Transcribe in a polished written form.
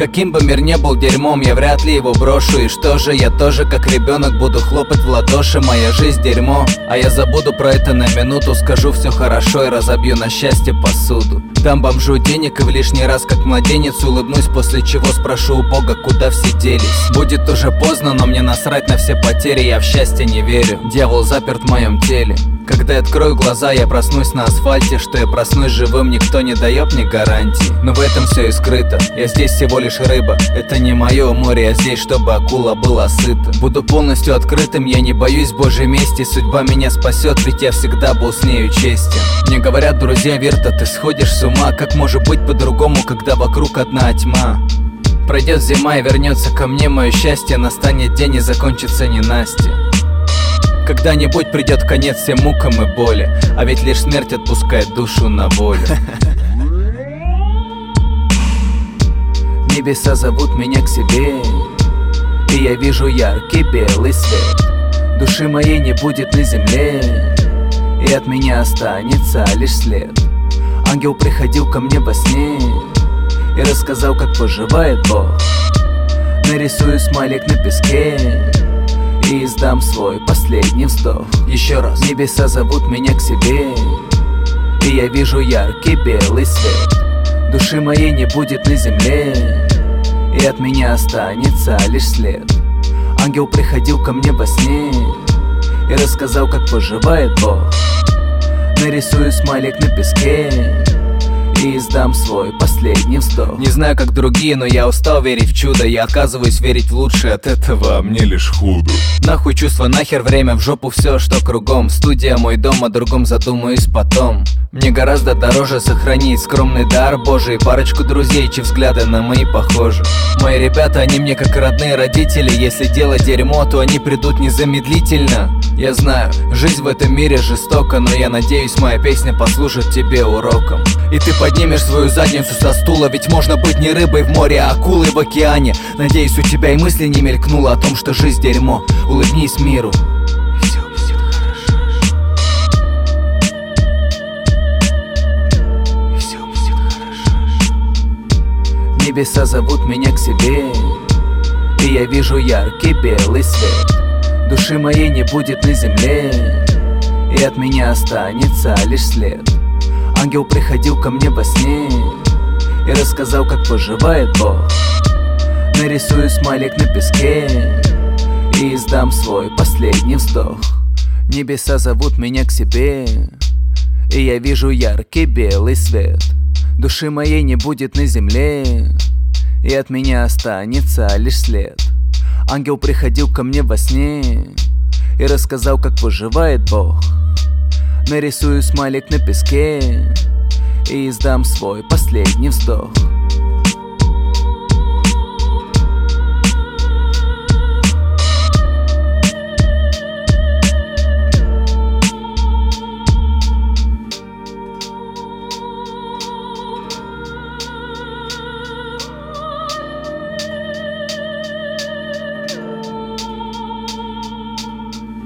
Каким бы мир не был дерьмом, я вряд ли его брошу. И что же, я тоже как ребенок буду хлопать в ладоши. Моя жизнь дерьмо, а я забуду про это на минуту. Скажу все хорошо и разобью на счастье посуду. Дам бомжу денег и в лишний раз как младенец улыбнусь, после чего спрошу у Бога, куда все делись. Будет уже поздно, но мне насрать на все потери, я в счастье не верю, дьявол заперт в моем теле. Когда я открою глаза, я проснусь на асфальте. Что я проснусь живым, никто не дает мне гарантии. Но в этом все и скрыто, я здесь всего лишь рыба. Это не мое море, я здесь, чтобы акула была сыта. Буду полностью открытым, я не боюсь Божьей мести. Судьба меня спасет, ведь я всегда был с нею честен. Мне говорят друзья, Вирта, ты сходишь с ума. Как может быть по-другому, когда вокруг одна тьма? Пройдет зима и вернется ко мне мое счастье. Настанет день и закончится ненастье. Когда-нибудь придет конец всем мукам и боли, а ведь лишь смерть отпускает душу на волю. Небеса зовут меня к себе, и я вижу яркий белый свет. Души моей не будет на земле, и от меня останется лишь след. Ангел приходил ко мне во сне и рассказал, как поживает Бог. Нарисую смайлик на песке и издам свой последний вздох. Еще раз. Небеса зовут меня к себе, и я вижу яркий белый свет. Души моей не будет на земле, и от меня останется лишь след. Ангел приходил ко мне во сне и рассказал, как поживает Бог. Нарисую смайлик на песке и издам свой последний вздох. Не знаю, как другие, но я устал верить в чудо. Я отказываюсь верить в лучшее, от этого мне лишь худо. Нахуй чувства, нахер время, в жопу все, что кругом. Студия мой дом, о другом задумаюсь потом. Мне гораздо дороже сохранить скромный дар Божий, парочку друзей, чьи взгляды на мои похожи. Мои ребята, они мне как родные родители. Если делать дерьмо, то они придут незамедлительно. Я знаю, жизнь в этом мире жестока, но я надеюсь, моя песня послужит тебе уроком. И ты поднимешь свою задницу со стула, ведь можно быть не рыбой в море, а акулой в океане. Надеюсь, у тебя и мысли не мелькнуло о том, что жизнь дерьмо. Улыбнись миру, и все будет хорошо. И все будет хорошо. Небеса зовут меня к себе, и я вижу яркий белый свет. Души моей не будет на земле, и от меня останется лишь след. Ангел приходил ко мне во сне и рассказал, как поживает Бог. Нарисую смайлик на песке и издам свой последний вздох. Небеса зовут меня к себе, и я вижу яркий белый свет. Души моей не будет на земле, и от меня останется лишь след. Ангел приходил ко мне во сне и рассказал, как поживает Бог. Нарисую смайлик на песке и издам свой последний вздох.